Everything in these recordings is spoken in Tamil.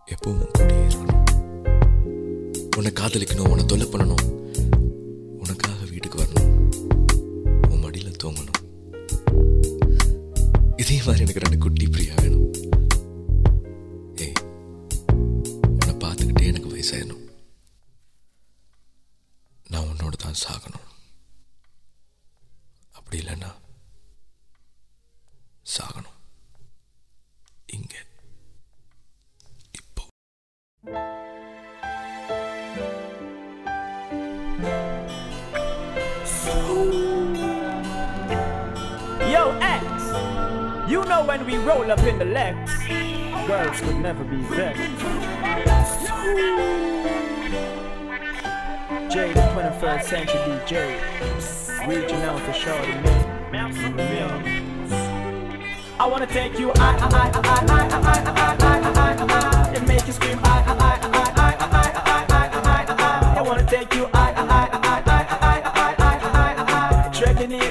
எப்பவும் உன் கூடயே இருக்கணும். உன்னை காதலிக்கணும், உன்னை தொல்லை பண்ணணும், உனக்காக வீட்டுக்கு வரணும், உன் மடியில் தூங்கணும். இதே மாதிரி எனக்கு 2 குட்டி பிரியா வேணும். ஏய், உன்னை பார்த்துக்கிட்டே எனக்கு வயசாயிடணும். நான் உன்னோட தான் சாகணும். அப்படி இல்லைன்னா சாகணும் இங்க இப்போ. Yo, X, you know when we roll up in the Lex, girls could never be vexed. Jay, the 21st century DJ, reaching out to shorty me. I wanna take you, and make you scream, I wanna take you, dragging it,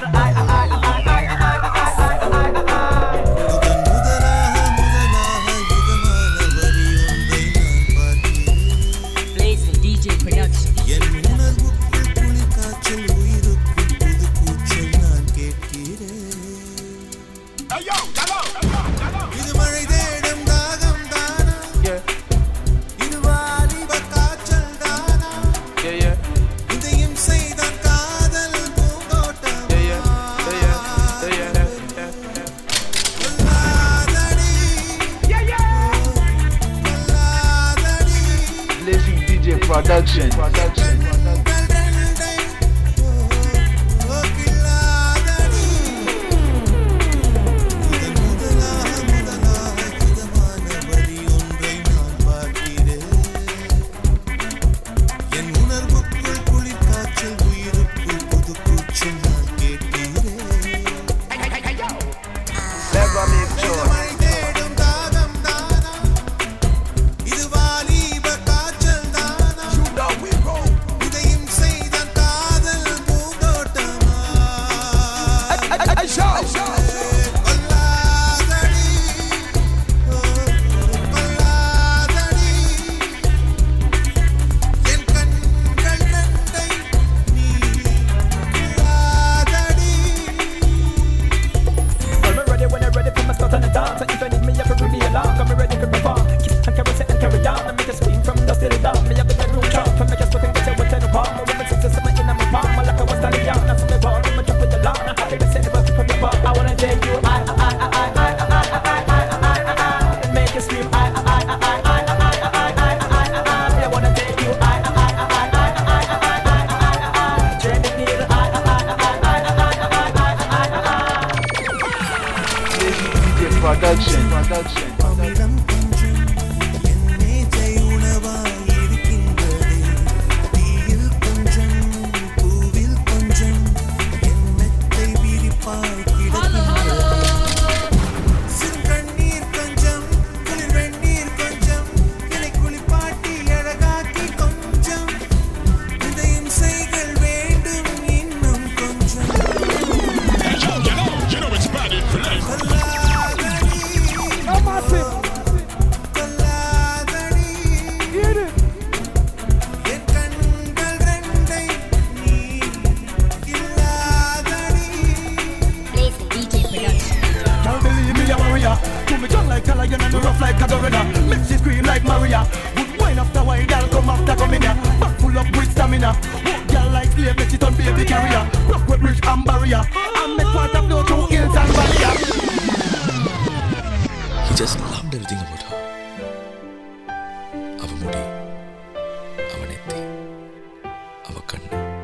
Blazing DJ Production. Production. He just loved everything about her. அவ முடி, அவ நெத்தி, அவ கண்ணு,